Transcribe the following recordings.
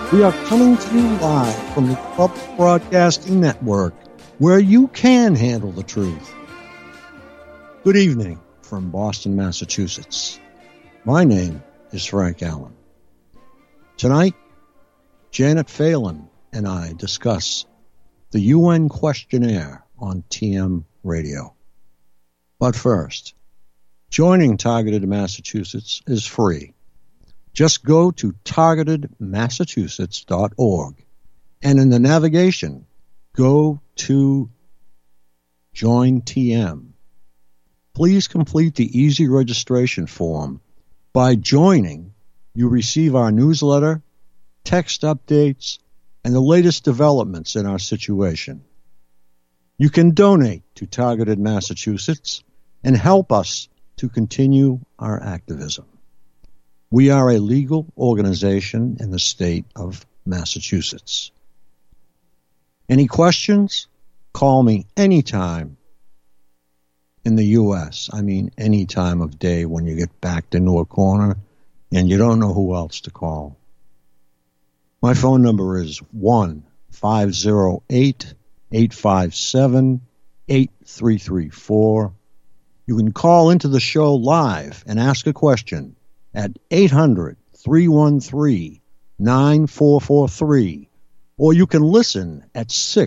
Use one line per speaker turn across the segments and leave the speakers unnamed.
We are coming to you live from the Public Broadcasting Network, where you can handle the truth. Good evening from Boston, Massachusetts. My name is Frank Allen. Tonight, Janet Phelan and I discuss the UN questionnaire on TM Radio. But first, joining Targeted Massachusetts is free. Just go to targetedmassachusetts.org, and in the navigation, go to Join TM. Please complete the easy registration form. By joining, you receive our newsletter, text updates, and the latest developments in our situation. You can donate to Targeted Massachusetts and help us to continue our activism. We are a legal organization in the state of Massachusetts. Any questions? Call me anytime in the U.S. I mean, any time of day when you get backed into a corner and you don't know who else to call. My phone number is 1-508-857-8334. You can call into the show live and ask a question at 800-313-9443, or you can listen at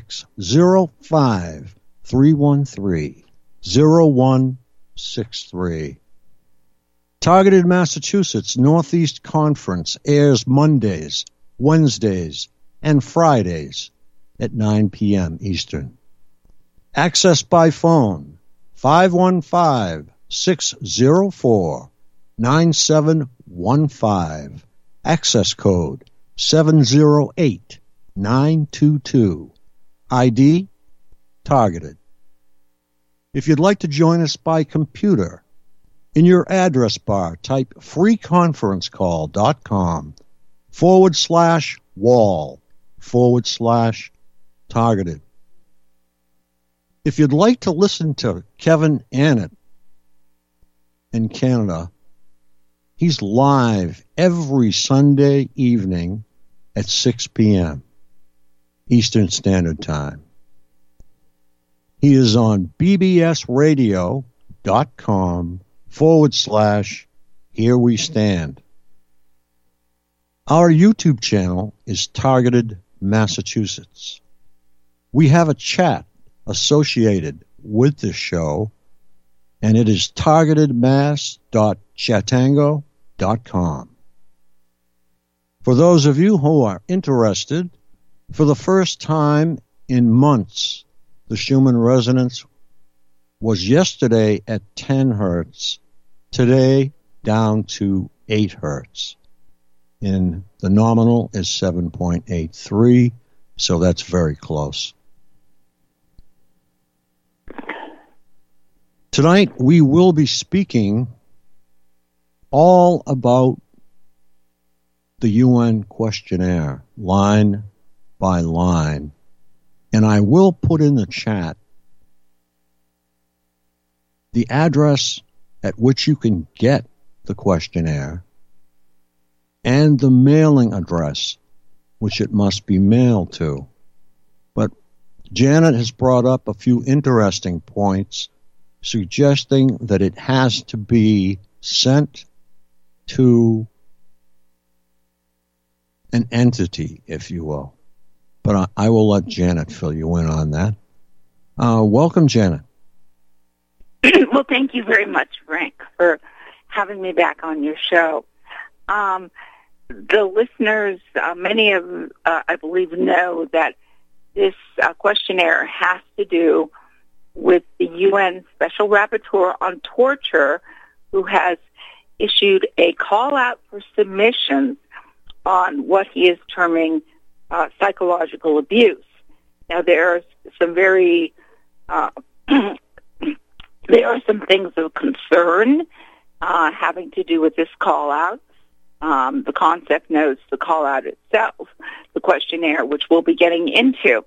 605-313-0163. Targeted Massachusetts Northeast Conference airs Mondays, Wednesdays, and Fridays at 9 p.m. Eastern. Access by phone, 515-604-9715. Access code 708922. ID Targeted. If you'd like to join us by computer, in your address bar, type freeconferencecall.com/wall/targeted. If you'd like to listen to Kevin Annett in Canada, he's live every Sunday evening at 6 p.m. Eastern Standard Time. He is on bbsradio.com/Here We Stand. Our YouTube channel is Targeted Massachusetts. We have a chat associated with this show, and it is targetedmass.chatango.com. For those of you who are interested, for the first time in months, the Schumann resonance was yesterday at 10 hertz, today down to 8 hertz. And the nominal is 7.83, so that's very close. Tonight, we will be speaking all about the UN questionnaire, line by line. And I will put in the chat the address at which you can get the questionnaire and the mailing address which it must be mailed to. But Janet has brought up a few interesting points suggesting that it has to be sent to an entity, if you will. But I will let Janet fill you in on that. Welcome, Janet.
Well, thank you very much, Frank, for having me back on your show. The listeners, many of, I believe, know that this questionnaire has to do with the UN Special Rapporteur on Torture, who has issued a call out for submissions on what he is terming psychological abuse. Now, there are some very there are some things of concern having to do with this call out. The concept notes, the call out itself, the questionnaire, which we'll be getting into.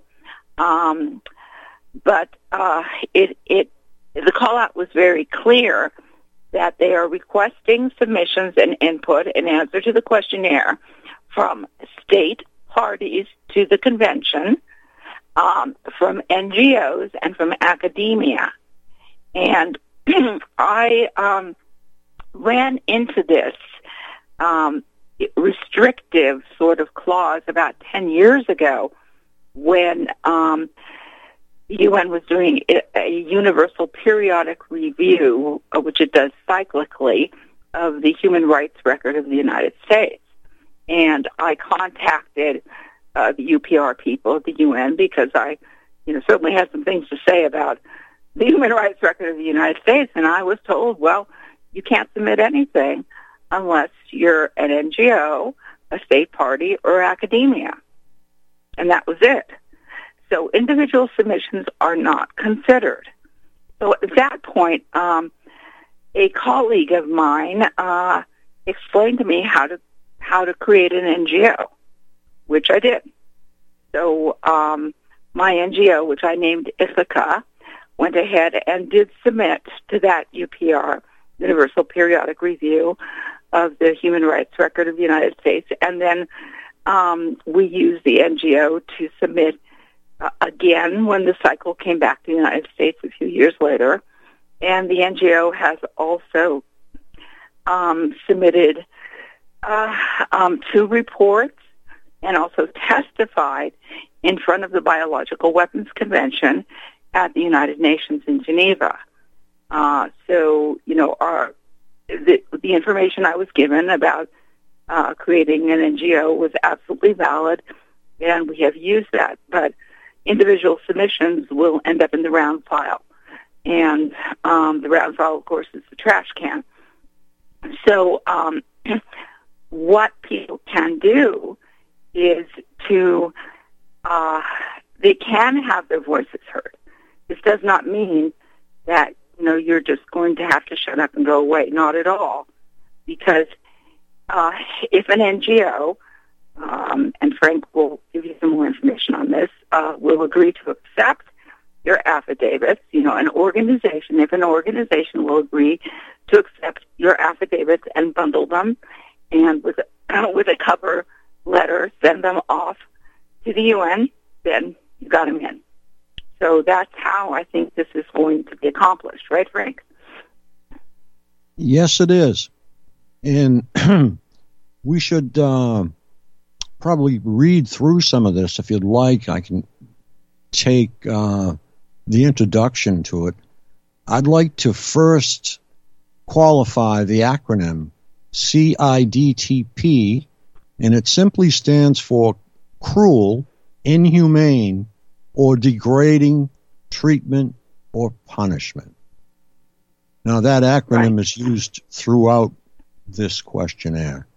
But the call out was very clear that they are requesting submissions and input in answer to the questionnaire from state parties to the convention from NGOs and from academia. And I ran into this restrictive sort of clause about 10 years ago when the UN was doing a universal periodic review, which it does cyclically, of the human rights record of the United States. And I contacted the UPR people at the UN because I certainly had some things to say about the human rights record of the United States. And I was told, well, you can't submit anything unless you're an NGO, a state party, or academia. And that was it. So individual submissions are not considered. So at that point, a colleague of mine explained to me how to create an NGO, which I did. So my NGO, which I named Ithaca, went ahead and did submit to that UPR, Universal Periodic Review of the Human Rights Record of the United States, and then we used the NGO to submit again when the cycle came back to the United States a few years later. And the NGO has also submitted 2 reports and also testified in front of the Biological Weapons Convention at the United Nations in Geneva. So, the information I was given about creating an NGO was absolutely valid, and we have used that. But individual submissions will end up in the round file. And the round file, of course, is the trash can. So what people can do is they can have their voices heard. This does not mean that, you're just going to have to shut up and go away. Not at all. Because if an NGO, and Frank will give you some more information on this, will agree to accept your affidavits, an organization, if an organization will agree to accept your affidavits and bundle them, and with a cover letter, send them off to the UN, then you got them in. So that's how I think this is going to be accomplished. Right, Frank?
Yes, it is. And we should probably read through some of this. If you'd like, I can take the introduction to it. I'd like to first qualify the acronym CIDTP, and it simply stands for cruel, inhumane, or degrading treatment or punishment. Now, that acronym is used throughout this questionnaire.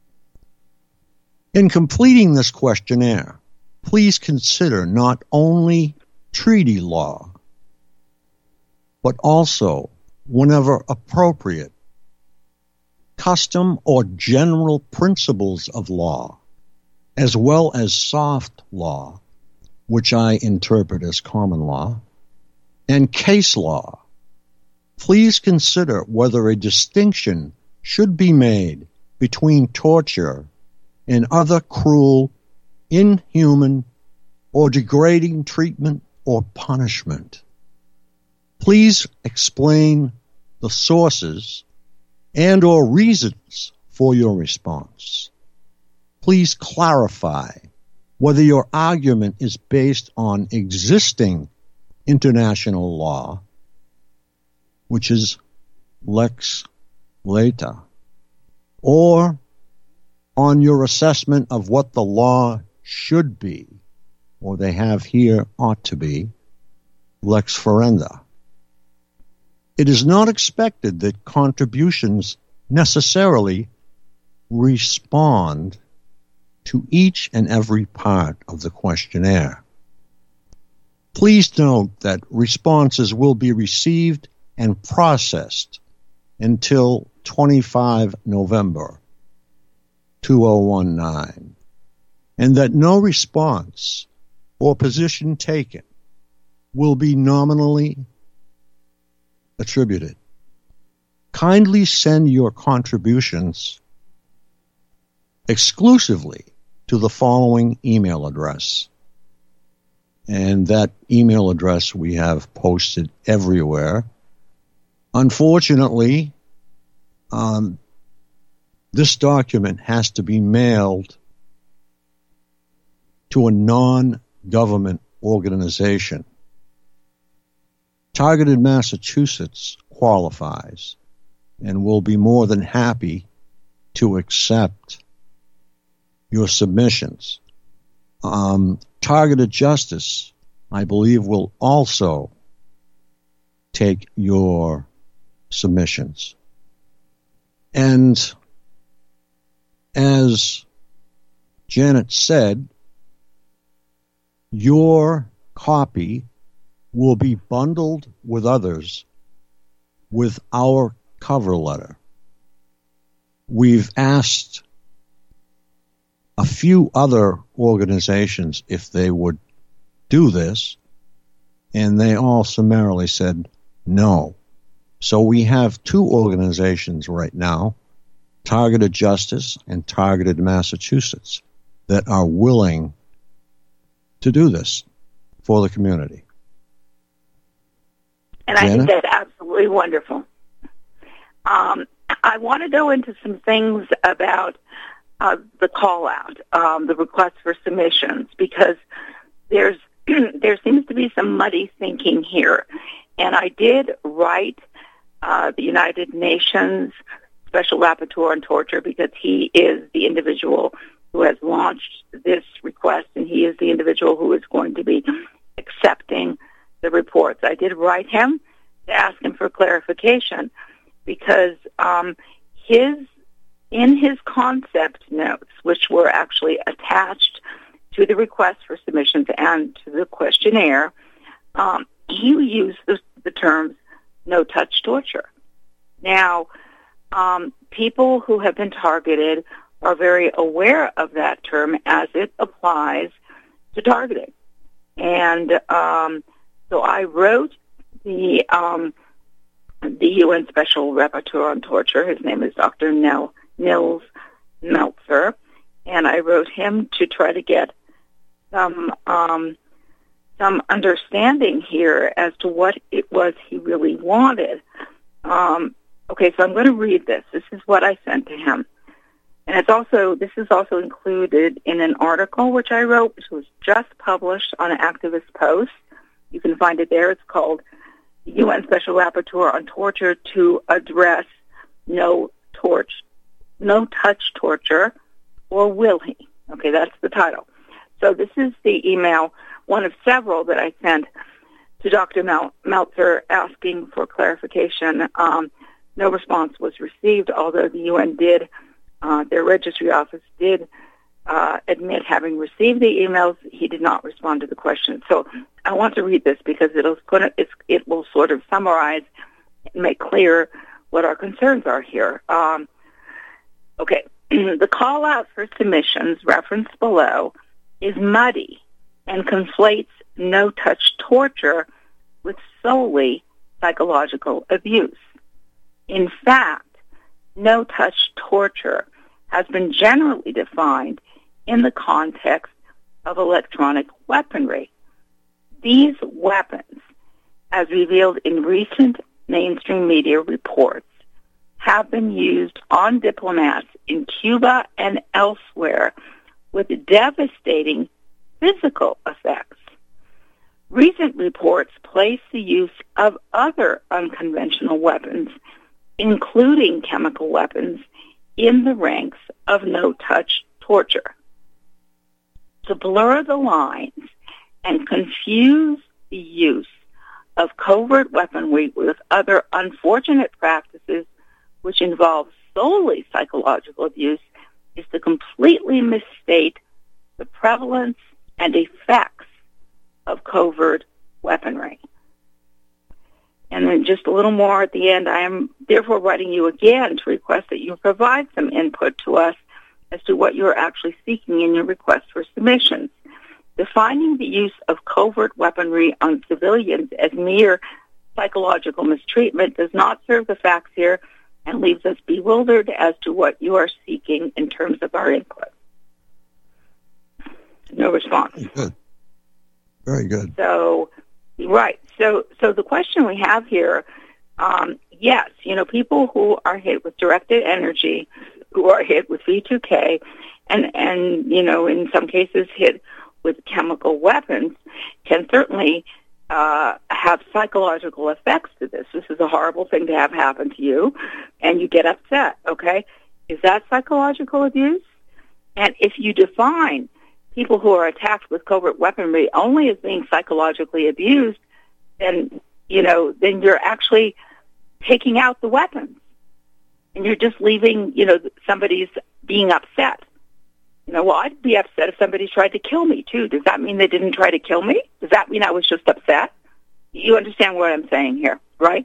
In completing this questionnaire, please consider not only treaty law, but also, whenever appropriate, custom or general principles of law, as well as soft law, which I interpret as common law, and case law. Please consider whether a distinction should be made between torture and other cruel, inhuman, or degrading treatment or punishment. Please explain the sources and or reasons for your response. Please clarify whether your argument is based on existing international law, which is lex lata, or on your assessment of what the law should be, or they have here ought to be, lex ferenda. It is not expected that contributions necessarily respond to each and every part of the questionnaire. Please note that responses will be received and processed until 25 November 2019, and that no response or position taken will be nominally attributed. Kindly send your contributions exclusively to the following email address. And that email address we have posted everywhere. Unfortunately, this document has to be mailed to a non-government organization. Targeted Massachusetts qualifies and will be more than happy to accept your submissions. Targeted Justice, I believe, will also take your submissions. And as Janet said, your copy will be bundled with others with our cover letter. We've asked a few other organizations if they would do this, and they all summarily said no. So we have two organizations right now, Targeted Justice and Targeted Massachusetts, that are willing to do this for the community.
And I think that's absolutely wonderful. I want to go into some things about the call-out, the request for submissions, because there seems to be some muddy thinking here. And I did write the United Nations Special Rapporteur on Torture, because he is the individual who has launched this request, and he is the individual who is going to be accepting the reports. I did write him to ask him for clarification, because in his concept notes, which were actually attached to the request for submissions and to the questionnaire, he used the terms no-touch torture. Now, people who have been targeted are very aware of that term as it applies to targeting. And so I wrote the UN Special Rapporteur on Torture. His name is Dr. Nils Meltzer, and I wrote him to try to get some understanding here as to what it was he really wanted. Okay, so I'm going to read this. This is what I sent to him. And this is also included in an article which I wrote, which was just published on an Activist Post. You can find it there. It's called UN Special Rapporteur on Torture to Address No-Touch Torture, or Will He? Okay, that's the title. So this is the email, one of several that I sent to Dr. Meltzer asking for clarification. No response was received, although the UN did, their registry office did admit having received the emails. He did not respond to the question. So I want to read this because it will sort of summarize and make clear what our concerns are here. Okay, the call out for submissions referenced below is muddy and conflates no-touch torture with solely psychological abuse. In fact, no-touch torture has been generally defined in the context of electronic weaponry. These weapons, as revealed in recent mainstream media reports, have been used on diplomats in Cuba and elsewhere with devastating physical effects. Recent reports place the use of other unconventional weapons, including chemical weapons, in the ranks of no-touch torture. To blur the lines and confuse the use of covert weaponry with other unfortunate practices which involve solely psychological abuse is to completely misstate the prevalence and effects of covert weaponry. And then just a little more at the end, I am therefore writing you again to request that you provide some input to us as to what you're actually seeking in your request for submissions. Defining the use of covert weaponry on civilians as mere psychological mistreatment does not serve the facts here and leaves us bewildered as to what you are seeking in terms of our input. No response.
Very good. Very good.
So, right. So the question we have here, yes, people who are hit with directed energy, who are hit with V2K, and in some cases hit with chemical weapons, can certainly have psychological effects to this. This is a horrible thing to have happen to you, and you get upset, okay? Is that psychological abuse? And if you define people who are attacked with covert weaponry only as being psychologically abused, then you're actually taking out the weapons, and you're just leaving, somebody's being upset. Well, I'd be upset if somebody tried to kill me, too. Does that mean they didn't try to kill me? Does that mean I was just upset? You understand what I'm saying here, right?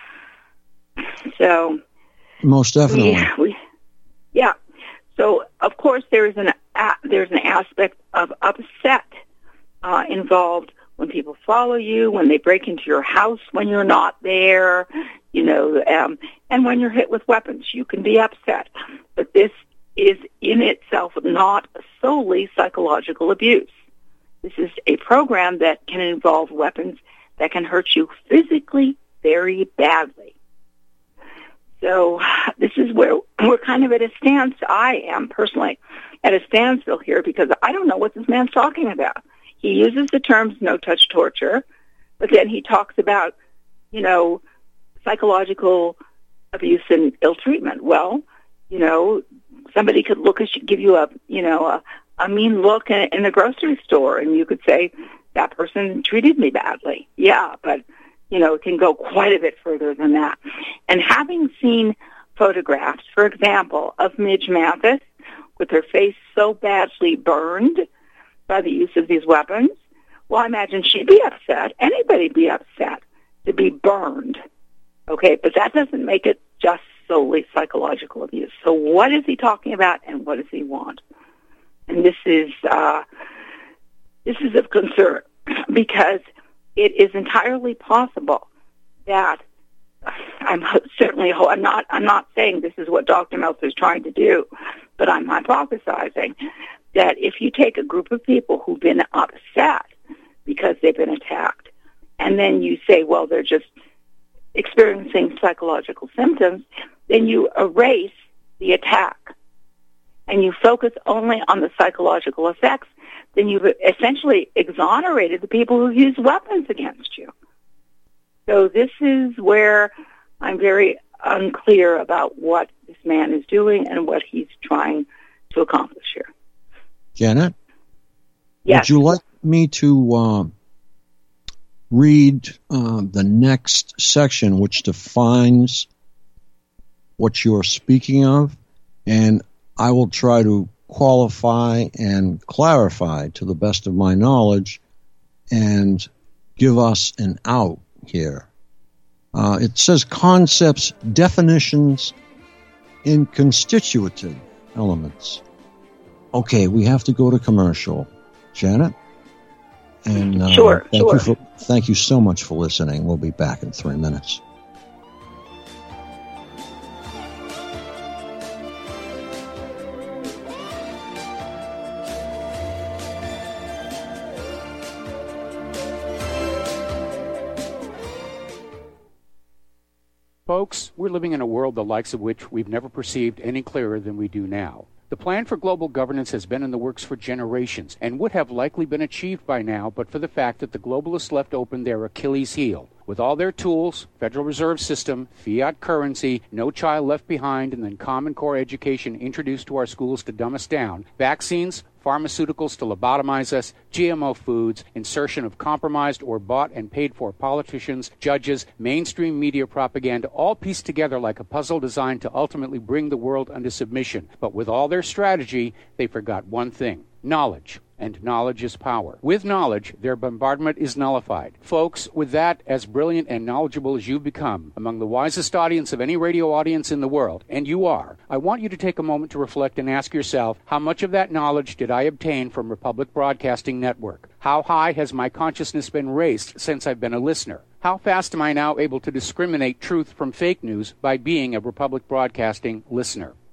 So,
most definitely.
Yeah. So, of course, there's an aspect of upset involved when people follow you, when they break into your house when you're not there, and when you're hit with weapons. You can be upset. But this is in itself not solely psychological abuse. This is a program that can involve weapons that can hurt you physically very badly. So this is where we're kind of at a standstill. I am personally at a standstill here because I don't know what this man's talking about. He uses the terms no-touch torture, but then he talks about, psychological abuse and ill treatment. Well, somebody could give you a mean look in the grocery store, and you could say, that person treated me badly. Yeah, but, it can go quite a bit further than that. And having seen photographs, for example, of Midge Mathis with her face so badly burned by the use of these weapons, well, I imagine she'd be upset. Anybody'd be upset to be burned. Okay, but that doesn't make it just solely psychological abuse. So what is he talking about, and what does he want? And this is of concern because it is entirely possible that I'm not saying this is what Dr. Meltzer is trying to do, but I'm hypothesizing that if you take a group of people who've been upset because they've been attacked, and then you say, well, they're just experiencing psychological symptoms, then you erase the attack and you focus only on the psychological effects, then you've essentially exonerated the people who use weapons against you. So this is where I'm very unclear about what this man is doing and what he's trying to accomplish here.
Janet?
Yes.
Would you like me to read the next section, which defines what you're speaking of? And I will try to qualify and clarify to the best of my knowledge and give us an out here. It says concepts, definitions, and constitutive elements. Okay, we have to go to commercial. Janet? And
sure.
Thank you so much for listening. We'll be back in 3 minutes.
Folks, we're living in a world the likes of which we've never perceived any clearer than we do now. The plan for global governance has been in the works for generations and would have likely been achieved by now but for the fact that the globalists left open their Achilles heel. With all their tools, Federal Reserve System, fiat currency, no child left behind, and then Common Core education introduced to our schools to dumb us down, vaccines, pharmaceuticals to lobotomize us, GMO foods, insertion of compromised or bought and paid for politicians, judges, mainstream media propaganda, all pieced together like a puzzle designed to ultimately bring the world under submission. But with all their strategy, they forgot one thing: knowledge. And knowledge is power. With knowledge, their bombardment is nullified. Folks, with that, as brilliant and knowledgeable as you've become, among the wisest audience of any radio audience in the world, and you are, I want you to take a moment to reflect and ask yourself, how much of that knowledge did I obtain from Republic Broadcasting Network? How high has my consciousness been raised since I've been a listener? How fast am I now able to discriminate truth from fake news by being a Republic Broadcasting listener?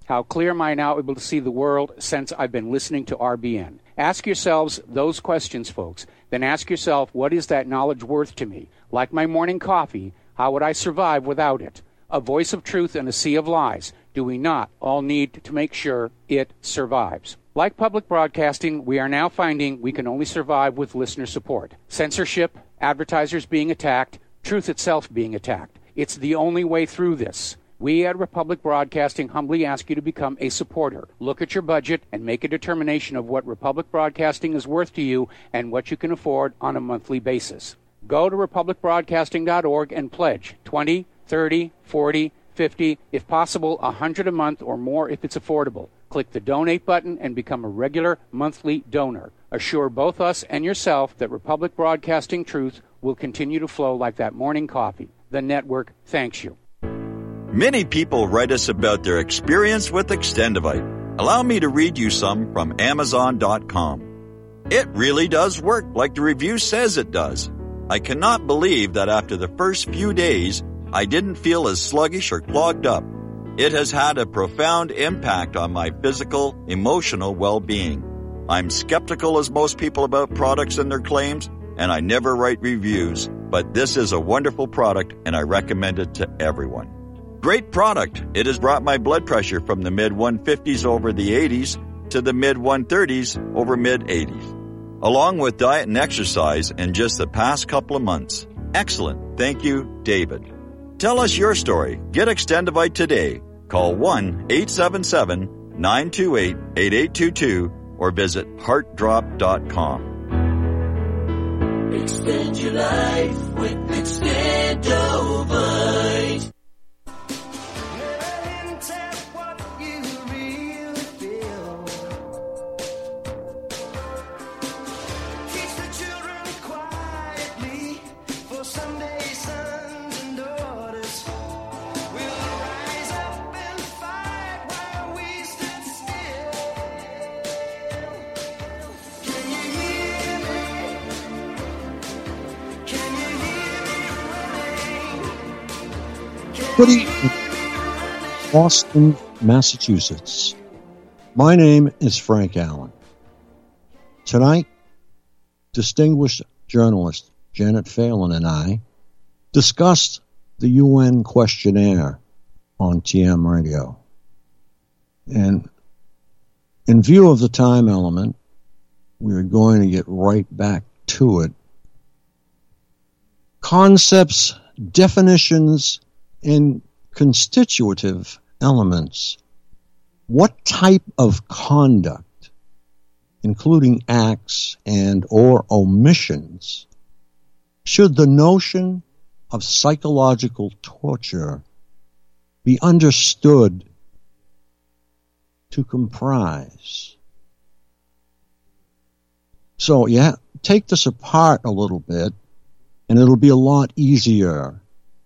How clear am I now able to see the world since I've been listening to RBN? Ask yourselves those questions, folks. Then ask yourself, what is that knowledge worth to me? Like my morning coffee, how would I survive without it? A voice of truth in a sea of lies. Do we not all need to make sure it survives? Like public broadcasting, we are now finding we can only survive with listener support. Censorship, advertisers being attacked, truth itself being attacked. It's the only way through this. We at Republic Broadcasting humbly ask you to become a supporter. Look at your budget and make a determination of what Republic Broadcasting is worth to you and what you can afford on a monthly basis. Go to republicbroadcasting.org and pledge $20, $30, $40, $50, if possible, $100 a month or more if it's affordable. Click the donate button and become a regular monthly donor. Assure both us and yourself that Republic Broadcasting truth will continue to flow like that morning coffee. The network thanks you.
Many people write us about their experience with Extendivite. Allow me to read you some from Amazon.com. It really does work like the review says it does. I cannot believe that after the first few days, I didn't feel as sluggish or clogged up. It has had a profound impact on my physical, emotional well-being. I'm skeptical as most people about products and their claims, and I never write reviews, but this is a wonderful product and I recommend it to everyone. Great product. It has brought my blood pressure from the mid-150s over the 80s to the mid-130s over mid-80s, along with diet and exercise in just the past couple of months. Excellent. Thank you, David. Tell us your story. Get Extendivite today. Call 1-877-928-8822 or visit heartdrop.com.
Extend your life with Extendovite.
Good evening, Boston, Massachusetts. My name is Frank Allen. Tonight, distinguished journalist Janet Phelan and I discussed the UN questionnaire on TM Radio. And in view of the time element, we are going to get right back to it. Concepts, definitions, and constitutive elements. What type of conduct, including acts and or omissions, should the notion of psychological torture be understood to comprise? So, take this apart a little bit, and it'll be a lot easier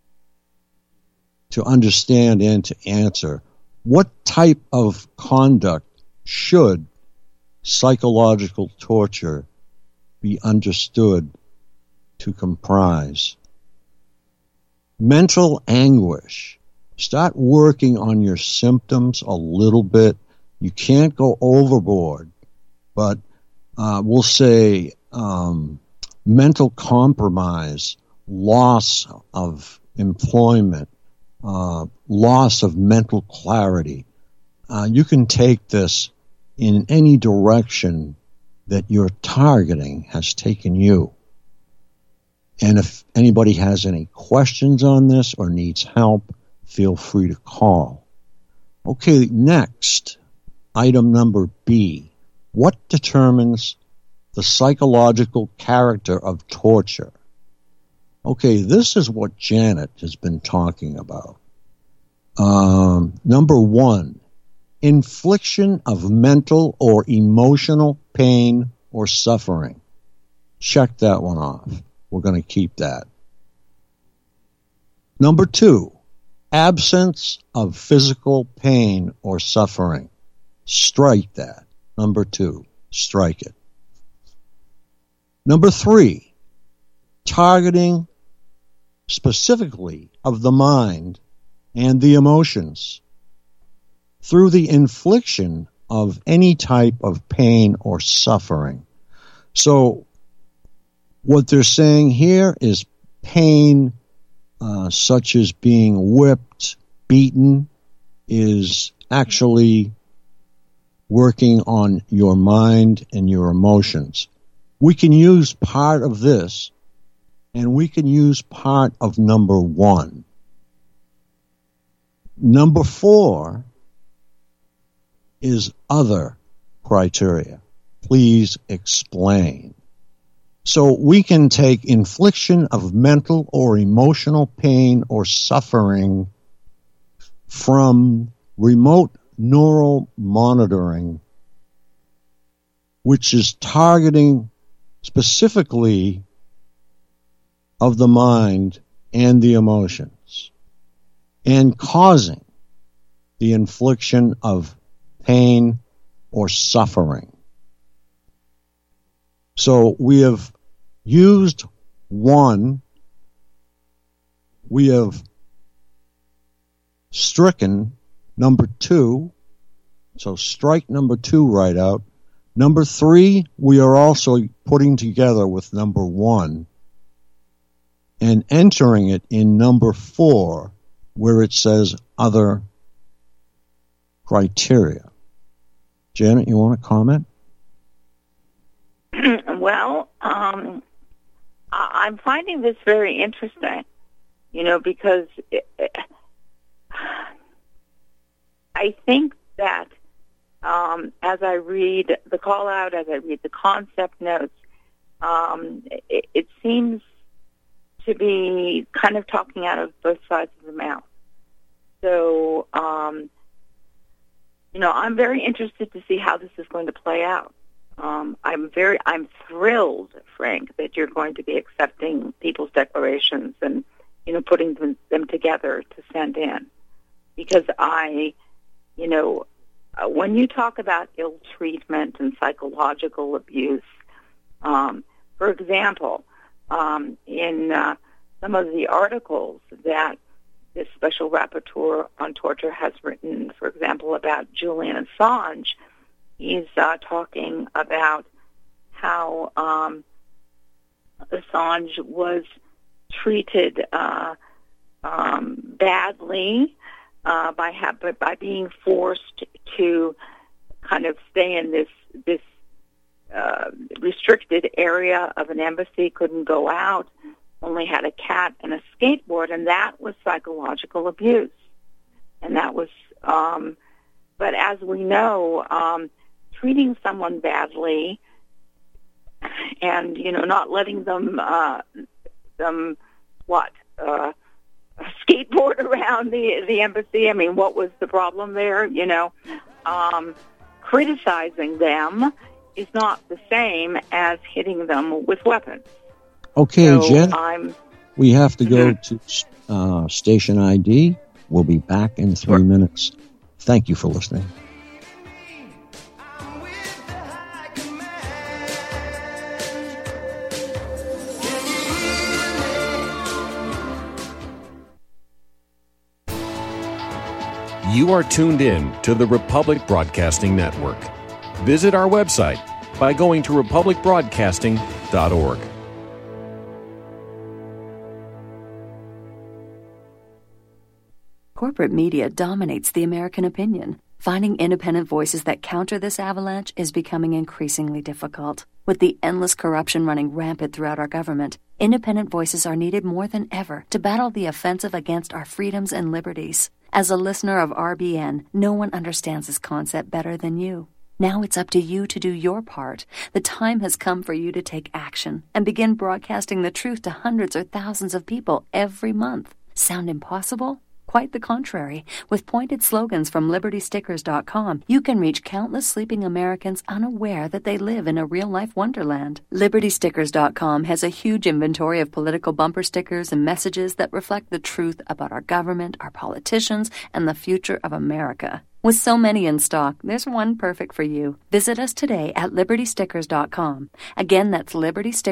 to understand and to answer. What type of conduct should psychological torture be understood to comprise? Mental anguish. Start working on your symptoms a little bit. You can't go overboard, but we'll say mental compromise, loss of employment, loss of mental clarity. You can take this in any direction that your targeting has taken you. And if anybody has any questions on this or needs help, feel free to call. Okay, next, item number B. What determines the psychological character of torture? Okay, this is what Janet has been talking about. Number one, infliction of mental or emotional pain or suffering. Check that one off. We're going to keep that. Number two, absence of physical pain or suffering. Strike that. Number two, strike it. Number three, targeting specifically of the mind and the emotions. through the infliction of any type of pain or suffering. So what they're saying here is pain, such as being whipped, beaten, is actually working on your mind and your emotions. We can use part of this, and we can use part of number 1. Number 4 is other criteria. Please explain. So we can take infliction of mental or emotional pain or suffering from remote neural monitoring, which is targeting specifically of the mind and the emotions, and causing the infliction of pain or suffering. So we have used 1, we have stricken number 2, so strike number 2 right out. Number 3, we are also putting together with number 1 and entering it in number 4, where it says other criteria. Janet, you want to comment?
Well, I'm finding this very interesting, because I think that as I read the call out, as I read the concept notes, it seems to be kind of talking out of both sides of the mouth. So, I'm very interested to see how this is going to play out. I'm thrilled, Frank, that you're going to be accepting people's declarations and, putting them together to send in. Because when you talk about ill treatment and psychological abuse, for example, in some of the articles that this special rapporteur on torture has written, for example, about Julian Assange, he's talking about how Assange was treated badly by being forced to kind of stay in this restricted area of an embassy, couldn't go out, only had a cat and a skateboard, and that was psychological abuse. And that was, but as we know, treating someone badly and, not letting them skateboard around the embassy. I mean, what was the problem there? Criticizing them is not the same as hitting them with weapons.
Okay,
so
Jen, we have to go to station ID. We'll be back in 3 minutes. Thank you for listening.
You are tuned in to the Republic Broadcasting Network. Visit our website by going to republicbroadcasting.org.
Corporate media dominates the American opinion. Finding independent voices that counter this avalanche is becoming increasingly difficult. With the endless corruption running rampant throughout our government, independent voices are needed more than ever to battle the offensive against our freedoms and liberties. As a listener of RBN, no one understands this concept better than you. Now it's up to you to do your part. The time has come for you to take action and begin broadcasting the truth to hundreds or thousands of people every month. Sound impossible? Quite the contrary. With pointed slogans from LibertyStickers.com, you can reach countless sleeping Americans unaware that they live in a real-life wonderland. LibertyStickers.com has a huge inventory of political bumper stickers and messages that reflect the truth about our government, our politicians, and the future of America. With so many in stock, there's one perfect for you. Visit us today at LibertyStickers.com. Again, that's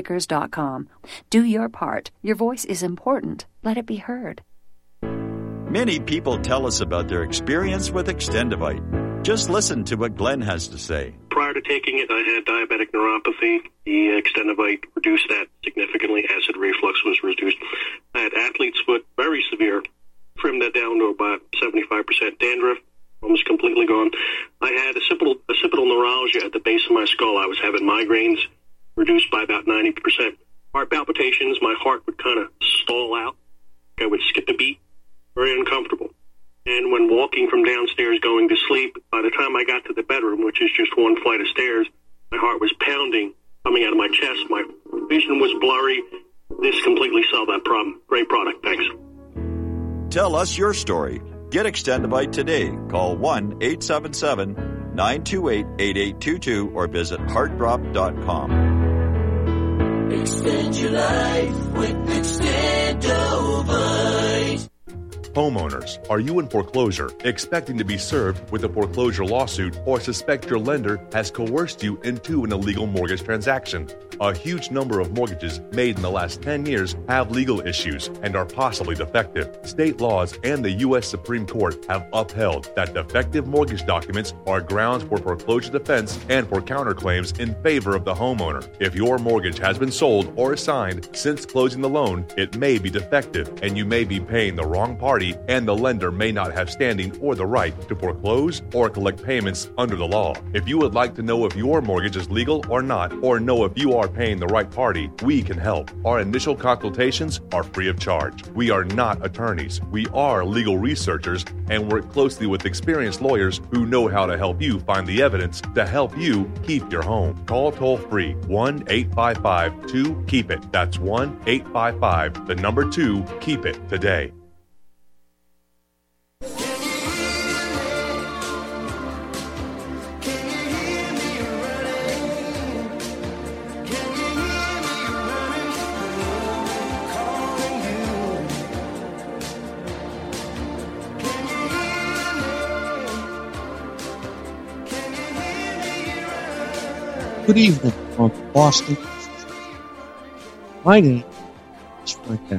LibertyStickers.com. Do your part. Your voice is important. Let it be heard.
Many people tell us about their experience with Extendivite. Just listen to what Glenn has to say.
Prior to taking it, I had diabetic neuropathy. The Extendivite reduced that significantly. Acid reflux was reduced. I had athlete's foot, very severe. Trimmed that down to about 75%. Dandruff, almost completely gone. I had occipital neuralgia at the base of my skull. I was having migraines, reduced by about 90%. Heart palpitations, my heart would kind of stall out. I would skip a beat. Very uncomfortable. And when walking from downstairs going to sleep, by the time I got to the bedroom, which is just one flight of stairs, my heart was pounding, coming out of my chest. My vision was blurry. This completely solved that problem. Great product. Thanks.
Tell us your story. Get Extendivite today. Call 1-877-928-8822 or visit heartdrop.com.
Extend your life with Extendivite.
Homeowners, are you in foreclosure, expecting to be served with a foreclosure lawsuit, or suspect your lender has coerced you into an illegal mortgage transaction? A huge number of mortgages made in the last 10 years have legal issues and are possibly defective. State laws and the U.S. Supreme Court have upheld that defective mortgage documents are grounds for foreclosure defense and for counterclaims in favor of the homeowner. If your mortgage has been sold or assigned since closing the loan, it may be defective and you may be paying the wrong party, and the lender may not have standing or the right to foreclose or collect payments under the law. If you would like to know if your mortgage is legal or not, or know if you are paying the right party, we can help. Our initial consultations are free of charge. We are not attorneys. We are legal researchers and work closely with experienced lawyers who know how to help you find the evidence to help you keep your home. Call toll-free 1-855-2-KEEP-IT. That's 1-855-2-KEEP-IT today.
Good evening from Boston. My name is Frank Henry.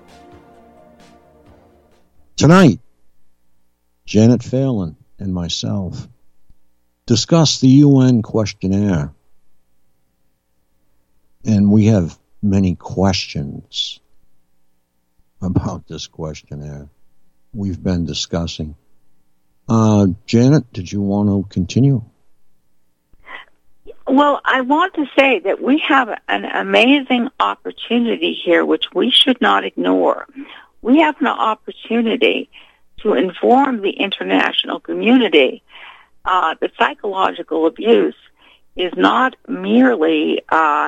Tonight, Janet Phelan and myself discuss the UN questionnaire. And we have many questions about this questionnaire we've been discussing. Janet, did you want to continue?
Well, I want to say that we have an amazing opportunity here, which we should not ignore. We have an opportunity to inform the international community that psychological abuse is not merely,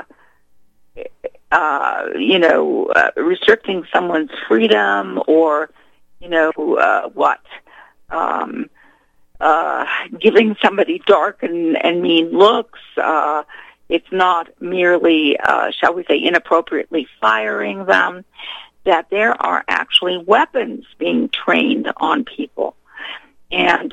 restricting someone's freedom or, giving somebody dark and mean looks. It's not merely, shall we say, inappropriately firing them, that there are actually weapons being trained on people. And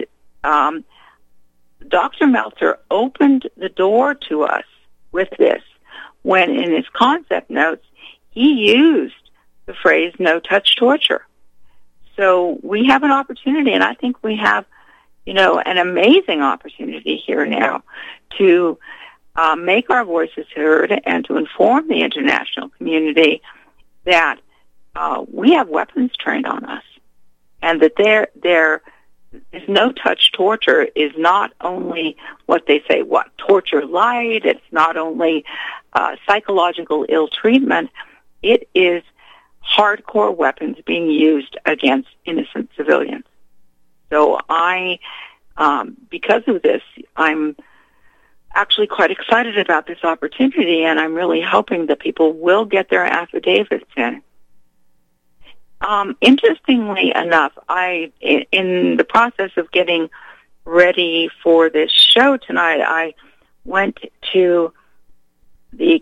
Dr. Meltzer opened the door to us with this when in his concept notes he used the phrase no-touch torture. So we have an opportunity, and I think we have an amazing opportunity here now to make our voices heard and to inform the international community that we have weapons trained on us, and that there is no-touch torture is not only what they say, torture light. It's not only psychological ill treatment. It is hardcore weapons being used against innocent civilians. So because of this, I'm actually quite excited about this opportunity, and I'm really hoping that people will get their affidavits in. Interestingly enough, in the process of getting ready for this show tonight, I went to the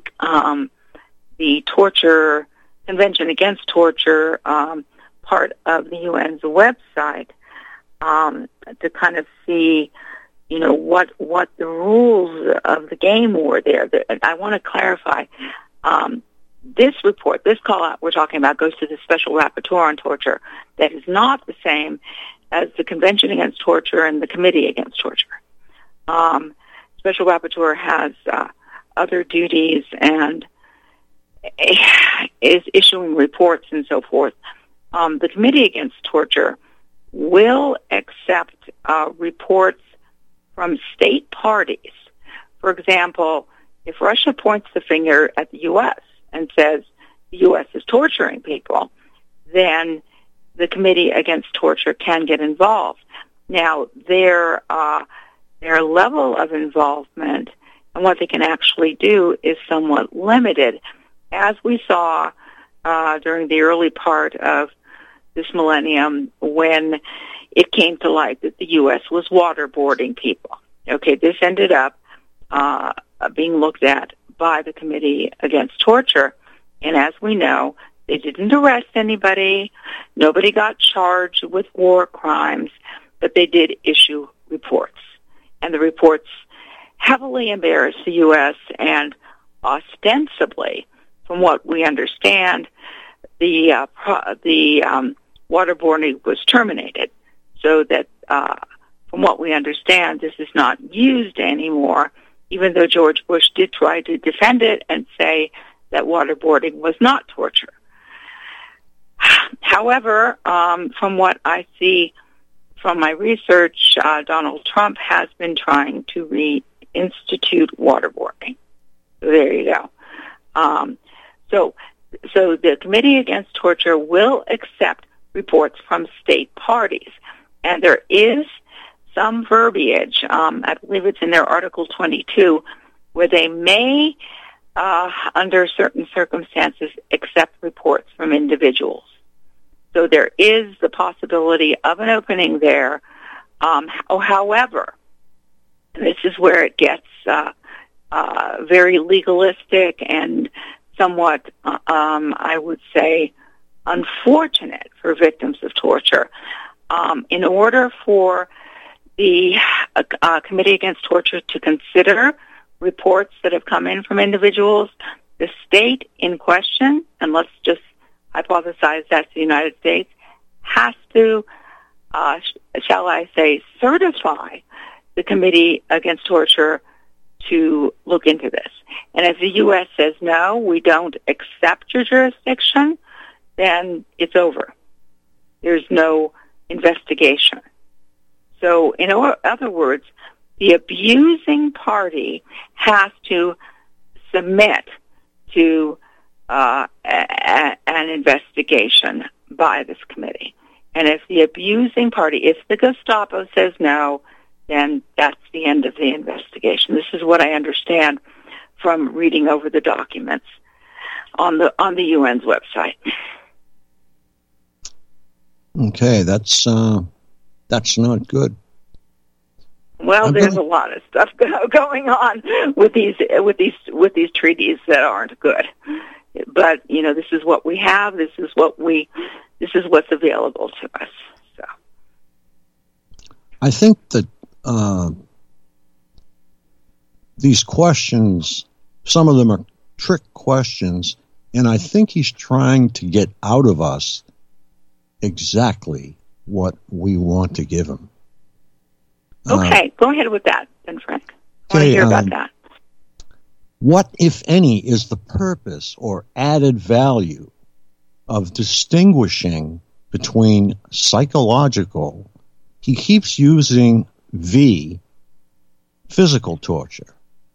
Torture Convention Against Torture part of the UN's website to kind of see, what the rules of the game were there. I want to clarify. this report, this call-out we're talking about, goes to the Special Rapporteur on Torture. That is not the same as the Convention Against Torture and the Committee Against Torture. Special Rapporteur has other duties and is issuing reports and so forth. The Committee Against Torture will accept reports from state parties. For example, if Russia points the finger at the U.S. and says the U.S. is torturing people, then the Committee Against Torture can get involved. Now, their level of involvement and what they can actually do is somewhat limited, as we saw during the early part of this millennium when it came to light that the U.S. was waterboarding people. Okay, this ended up being looked at by the Committee Against Torture, and as we know, they didn't arrest anybody, nobody got charged with war crimes, but they did issue reports. And the reports heavily embarrassed the U.S. and ostensibly, from what we understand, the waterboarding was terminated, so that from what we understand, this is not used anymore, even though George Bush did try to defend it and say that waterboarding was not torture. However, from what I see from my research, Donald Trump has been trying to reinstitute waterboarding. So there you go. So the Committee Against Torture will accept reports from state parties, and there is some verbiage, I believe it's in their Article 22, where they may, under certain circumstances, accept reports from individuals. So there is the possibility of an opening there. However, this is where it gets very legalistic and somewhat, I would say, unfortunate for victims of torture. In order for the Committee Against Torture to consider reports that have come in from individuals, the state in question, and let's just hypothesize that's the United States, has to, shall I say, certify the Committee Against Torture to look into this. And if the U.S. says, no, we don't accept your jurisdiction, then it's over. There's no investigation. So, in other words, the abusing party has to submit to an investigation by this committee. And if the abusing party, if the Gestapo says no, then that's the end of the investigation. This is what I understand from reading over the documents on the UN's website.
Okay, that's not good.
Well, there's a lot of stuff going on with these treaties that aren't good. But this is what we have. This is what's available to us. So,
I think that these questions, some of them are trick questions, and I think he's trying to get out of us exactly what we want to give him.
Okay, go ahead with that then, Frank. I want to hear about that.
What, if any, is the purpose or added value of distinguishing between psychological, he keeps using V, physical torture.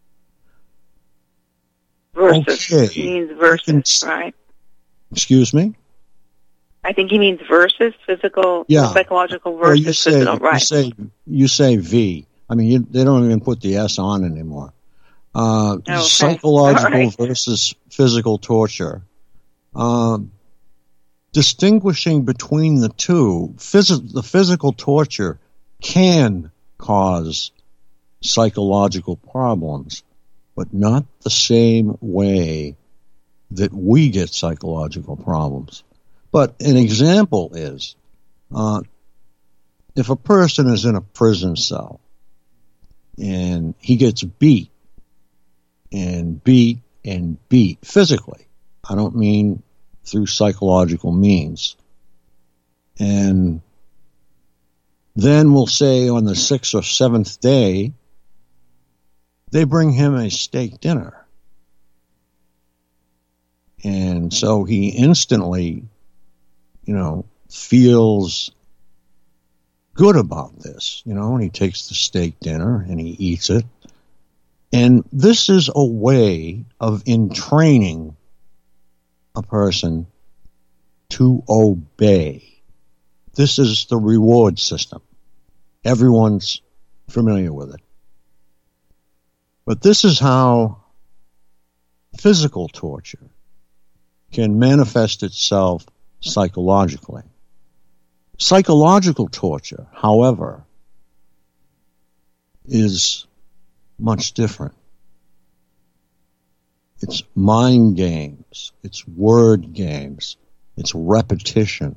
Versus.
Okay.
He means versus, right?
Excuse me?
I think he means versus physical, psychological versus physical, right?
You say V. I mean, they don't even put the S on anymore. Okay. Psychological versus physical torture. Distinguishing between the two, the physical torture can cause psychological problems, but not the same way that we get psychological problems. But an example is, if a person is in a prison cell and he gets beat and beat and beat physically, I don't mean through psychological means. And then we'll say on the 6th or 7th day, they bring him a steak dinner. And so he instantly, feels good about this, and he takes the steak dinner and he eats it. And this is a way of entraining a person to obey. This is the reward system. Everyone's familiar with it. But this is how physical torture can manifest itself psychologically. Psychological torture, however, is much different. It's mind games, it's word games, it's repetition.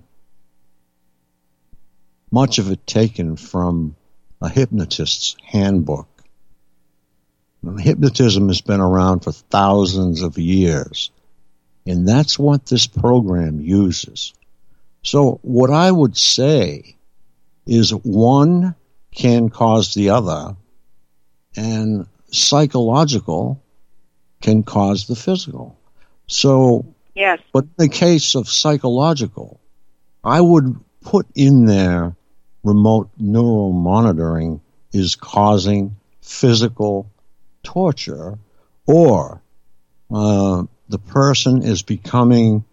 Much of it taken from a hypnotist's handbook. Hypnotism has been around for thousands of years, and that's what this program uses. So what I would say is one can cause the other, and psychological can cause the physical. So,
yes.
But in the case of psychological, I would put in there remote neural monitoring is causing physical torture, or the person is becoming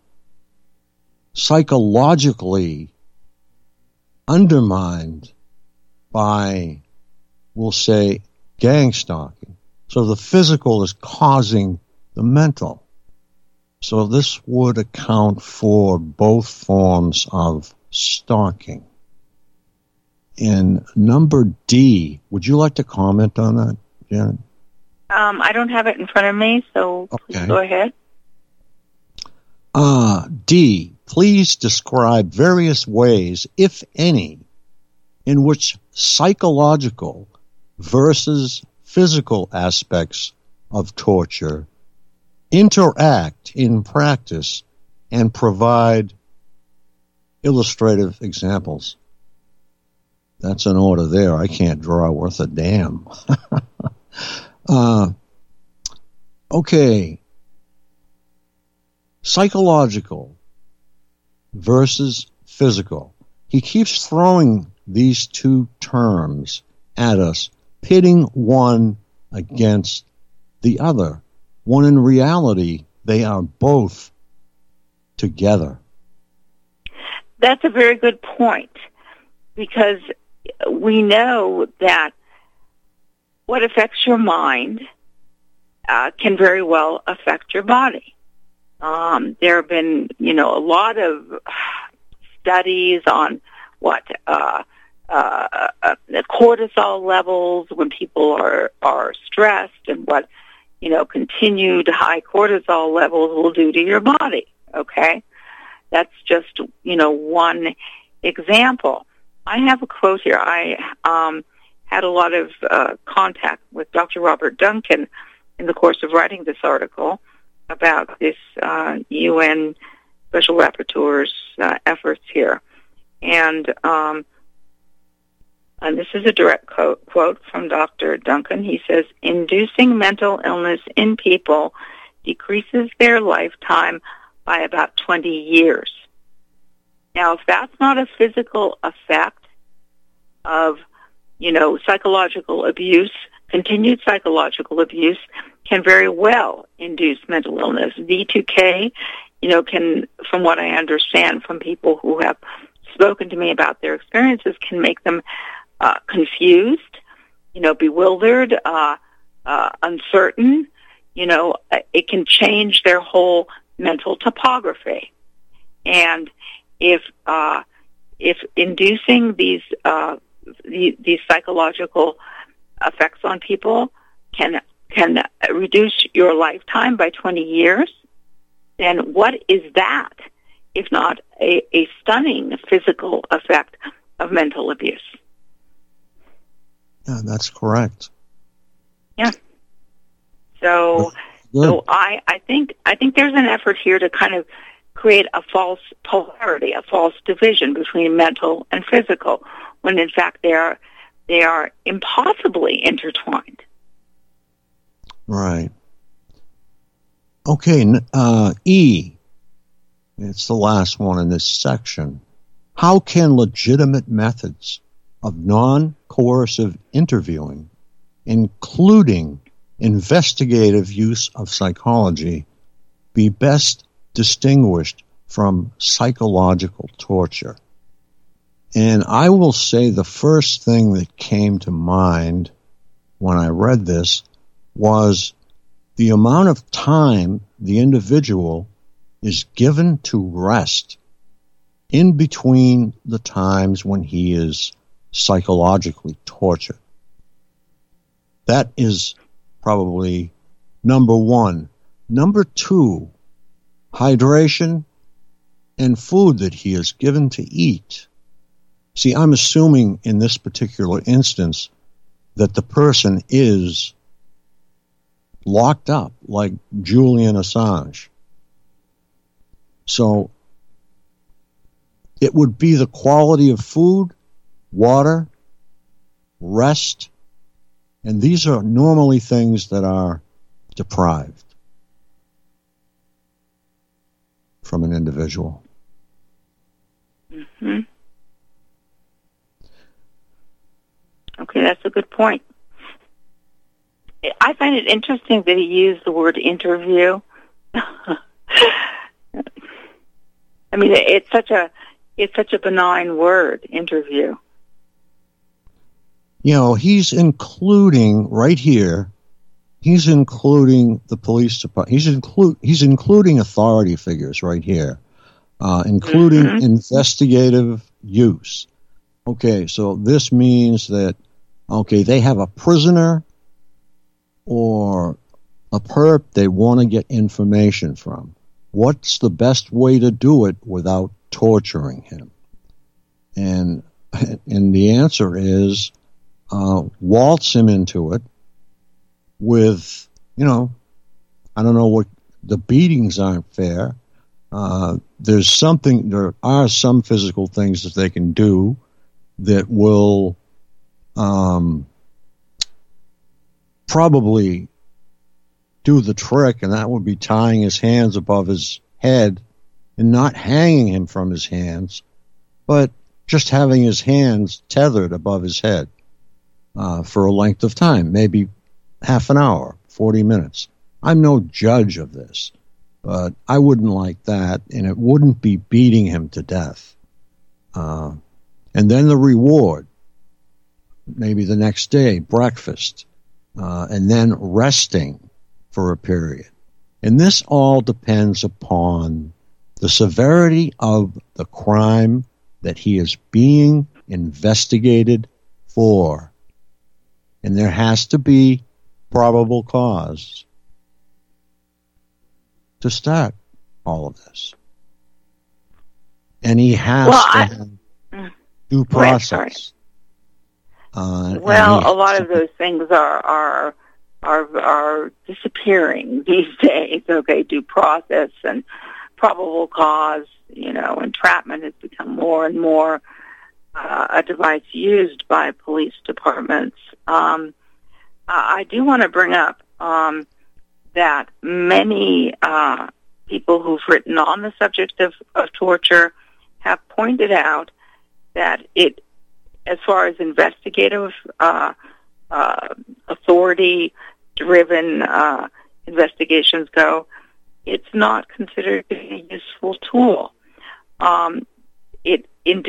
psychologically undermined by, we'll say, gang stalking. So the physical is causing the mental. So this would account for both forms of stalking. And number D, would you like to comment on that, Janet?
I don't have it in front of me, so please go ahead.
D, please describe various ways, if any, in which psychological versus physical aspects of torture interact in practice and provide illustrative examples. That's an order there. I can't draw worth a damn. Okay. Psychological versus physical. He keeps throwing these two terms at us, pitting one against the other, when in reality they are both together.
That's a very good point, because we know that what affects your mind can very well affect your body. There have been, a lot of studies on what the cortisol levels when people are stressed, and what continued high cortisol levels will do to your body. Okay, that's just one example. I have a quote here. I had a lot of contact with Dr. Robert Duncan in the course of writing this article about this UN Special Rapporteur's efforts here. And this is a direct quote from Dr. Duncan. He says, "Inducing mental illness in people decreases their lifetime by about 20 years. Now, if that's not a physical effect of, psychological abuse, continued psychological abuse can very well induce mental illness. V2K, can, from what I understand from people who have spoken to me about their experiences, can make them confused, bewildered, uncertain. It can change their whole mental topography. And if inducing these psychological effects on people can reduce your lifetime by 20 years, then what is that if not a stunning physical effect of mental abuse?
Yeah, that's correct.
Yeah. So So I think there's an effort here to kind of create a false polarity, a false division between mental and physical, when in fact they are impossibly intertwined.
Right. Okay, E. It's the last one in this section. How can legitimate methods of non-coercive interviewing, including investigative use of psychology, be best distinguished from psychological torture? And I will say the first thing that came to mind when I read this was the amount of time the individual is given to rest in between the times when he is psychologically tortured. That is probably number one. Number two, hydration and food that he is given to eat. See, I'm assuming in this particular instance that the person is locked up like Julian Assange. So it would be the quality of food, water, rest, and these are normally things that are deprived from an individual.
Mm-hmm. Okay, that's a good point. I find it interesting that he used the word interview. I mean, it's such a benign word, interview.
You know, he's including right here. He's including the police department. He's including authority figures right here, including investigative use. Okay, so this means that they have a prisoner or a perp they want to get information from. What's the best way to do it without torturing him? And the answer is waltz him into it with, I don't know what, the beatings aren't fair. There are some physical things that they can do that will probably do the trick, and that would be tying his hands above his head and not hanging him from his hands, but just having his hands tethered above his head for a length of time, maybe half an hour, 40 minutes. I'm no judge of this, but I wouldn't like that, and it wouldn't be beating him to death. And then the reward, maybe the next day, breakfast, and then resting for a period. And this all depends upon the severity of the crime that he is being investigated for. And there has to be probable cause to start all of this. And he has to have due process.
A lot of those things are disappearing these days. Okay, due process and probable cause, entrapment has become more and more a device used by police departments. I do want to bring up that many people who've written on the subject of torture have pointed out that it, as far as investigative authority-driven investigations go, it's not considered a useful tool. It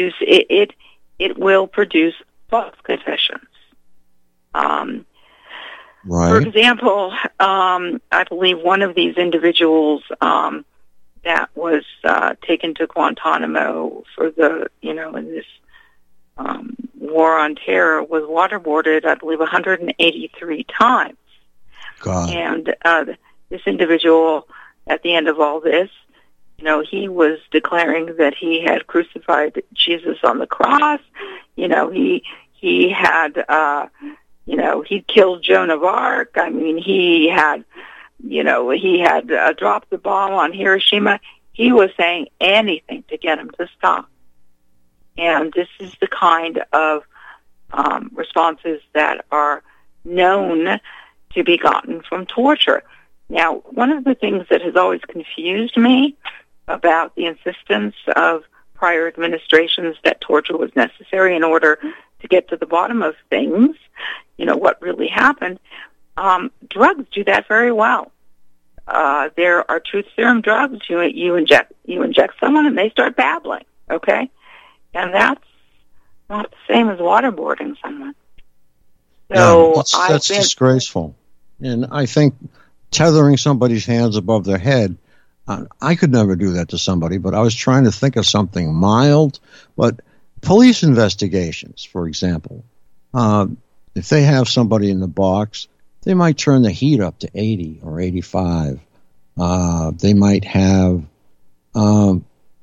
will produce false confessions.
Right.
For example, I believe one of these individuals that was taken to Guantanamo for in this war on terror was waterboarded, I believe, 183 times.
God.
And this individual, at the end of all this, he was declaring that he had crucified Jesus on the cross. He had, he'd killed Joan of Arc. I mean, he had he had dropped the bomb on Hiroshima. He was saying anything to get him to stop. And this is the kind of responses that are known to be gotten from torture. Now, one of the things that has always confused me about the insistence of prior administrations that torture was necessary in order to get to the bottom of things, what really happened, drugs do that very well. There are truth serum drugs. You inject someone and they start babbling, okay? And that's not the same as waterboarding someone. So
that's disgraceful. And I think tethering somebody's hands above their head, I could never do that to somebody, but I was trying to think of something mild. But police investigations, for example, if they have somebody in the box, they might turn the heat up to 80 or 85. They might have a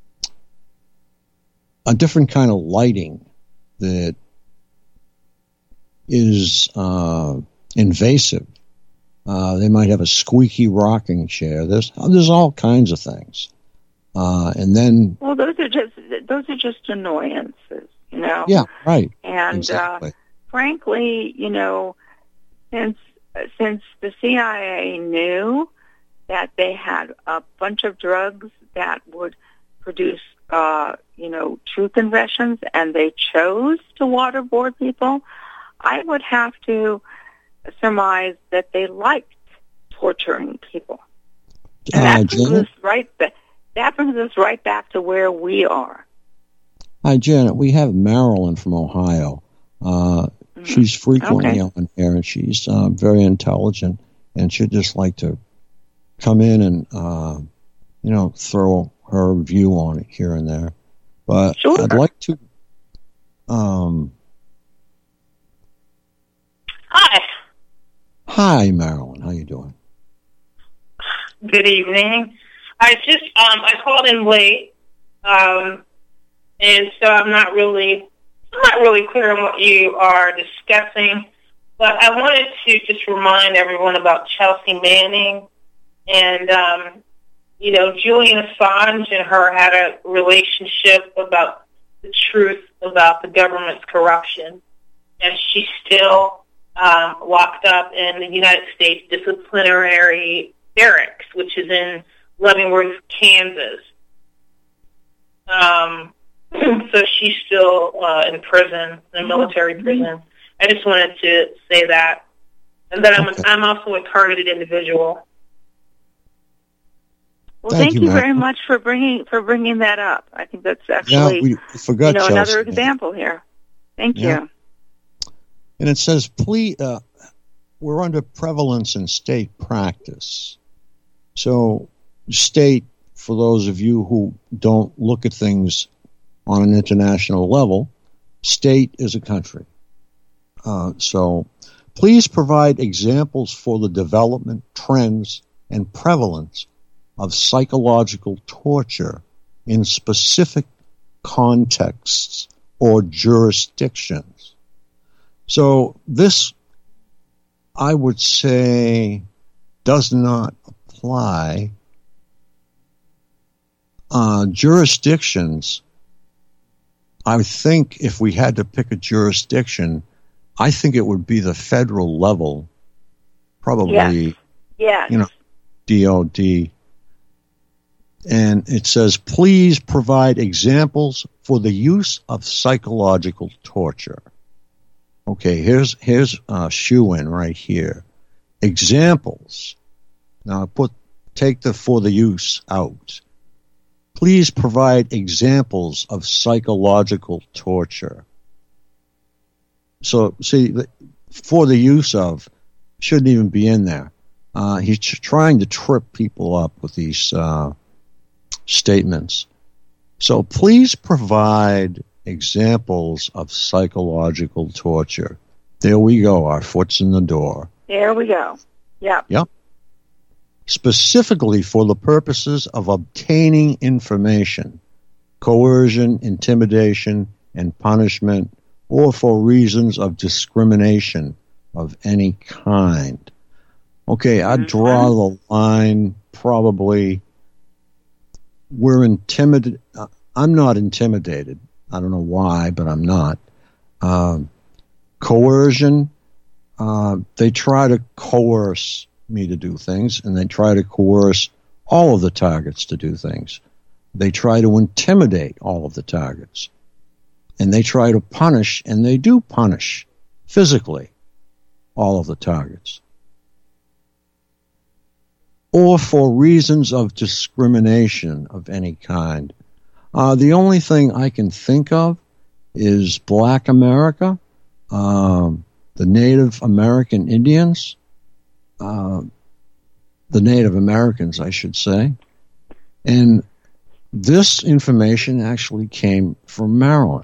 different kind of lighting that is invasive. They might have a squeaky rocking chair. There's all kinds of things. And then,
well, those are just annoyances,
Yeah, right.
And
exactly.
Frankly, since the CIA knew that they had a bunch of drugs that would produce, true confessions, and they chose to waterboard people, I would have to surmise that they liked torturing people. And that brings us right back to where we are.
Hi, Janet. We have Marilyn from Ohio. She's frequently on air, and she's very intelligent, and she'd just like to come in and, throw her view on it here and there. But
sure.
I'd like to... Hi, Marilyn. How you doing?
Good evening. I called in late, and so I'm not really clear on what you are discussing. But I wanted to just remind everyone about Chelsea Manning, and Julian Assange and her had a relationship about the truth about the government's corruption, and she's still locked up in the United States Disciplinary Barracks, which is in Leavenworth, Kansas. So she's still in prison, in a military prison. I just wanted to say that, and that I'm also a targeted individual.
Well, thank you very much for bringing that up. I think that's actually
we forgot
another example here. Thank you.
And it says, please, we're under prevalence in state practice. So state, for those of you who don't look at things on an international level, state is a country. So please provide examples for the development, trends, and prevalence of psychological torture in specific contexts or jurisdictions. So this, I would say, does not apply. Jurisdictions, I think if we had to pick a jurisdiction, I think it would be the federal level, probably, DOD. And it says, please provide examples for the use of psychological torture. Okay, here's shoe-in right here. Examples. Now take the for the use out. Please provide examples of psychological torture. So, see, for the use of shouldn't even be in there. He's trying to trip people up with these statements. So please provide examples of psychological torture. There we go. Our foot's in the door.
There we go. Yep.
Specifically for the purposes of obtaining information, coercion, intimidation, and punishment, or for reasons of discrimination of any kind. Okay, I'd draw the line probably. We're intimidated. I'm not intimidated. I don't know why, but I'm not. Coercion. They try to coerce me to do things, and they try to coerce all of the targets to do things. They try to intimidate all of the targets. And they try to punish, and they do punish physically all of the targets. Or for reasons of discrimination of any kind. The only thing I can think of is Black America, the Native American Indians, the Native Americans, I should say. And this information actually came from Marilyn,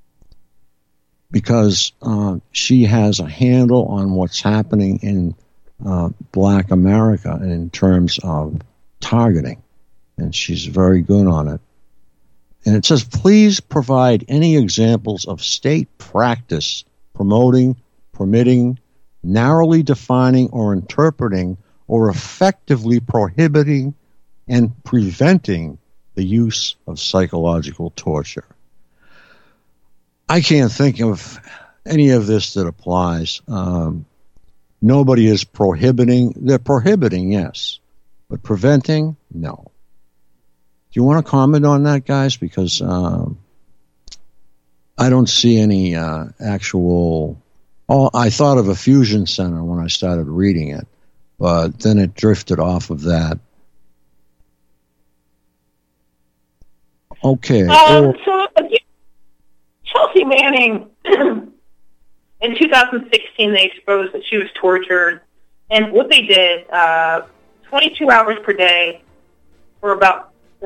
because she has a handle on what's happening in Black America and in terms of targeting, and she's very good on it. And it says, please provide any examples of state practice promoting, permitting, narrowly defining or interpreting or effectively prohibiting and preventing the use of psychological torture. I can't think of any of this that applies. Nobody is prohibiting. They're prohibiting, yes, but preventing, no. Do you want to comment on that, guys? Because I don't see any actual... Oh, I thought of a fusion center when I started reading it, but then it drifted off of that. Okay.
So Chelsea Manning, in 2016, they exposed that she was tortured. And what they did, 22 hours per day for about,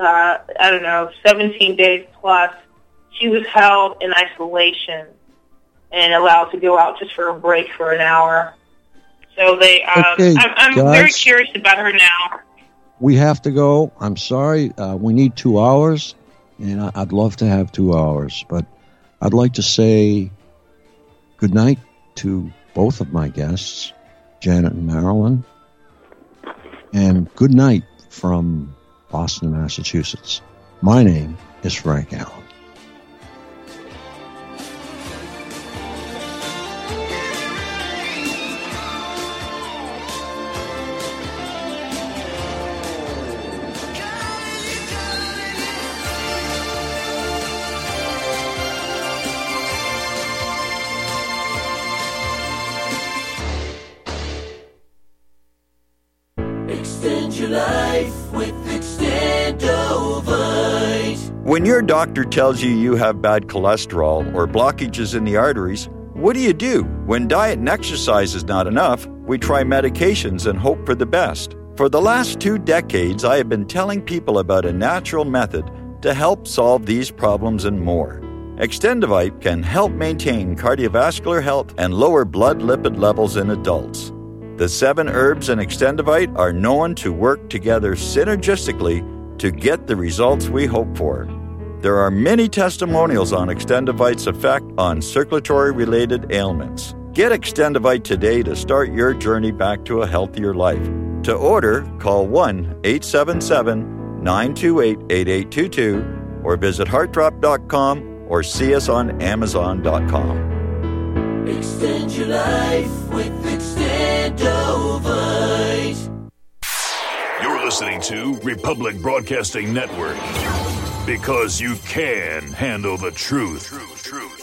17 days plus, she was held in isolation and allowed to go out just for a break for an hour. So they,
okay,
I'm
guys,
very curious about her now.
We have to go. I'm sorry. We need 2 hours, and I'd love to have 2 hours, but I'd like to say good night to both of my guests, Janet and Marilyn, and good night from Boston, Massachusetts. My name is Frank Allen.
Extend your life with Extendovite.
When your doctor tells you you have bad cholesterol or blockages in the arteries, what do? When diet and exercise is not enough, we try medications and hope for the best. For the last 2 decades, I have been telling people about a natural method to help solve these problems and more. Extendovite can help maintain cardiovascular health and lower blood lipid levels in adults. The 7 herbs in Extendovite are known to work together synergistically to get the results we hope for. There are many testimonials on Extendovite's effect on circulatory-related ailments. Get Extendovite today to start your journey back to a healthier life. To order, call 1-877-928-8822 or visit heartdrop.com or see us on amazon.com.
Extend your life with Extendovite.
You're listening to Republic Broadcasting Network, because you can handle the truth.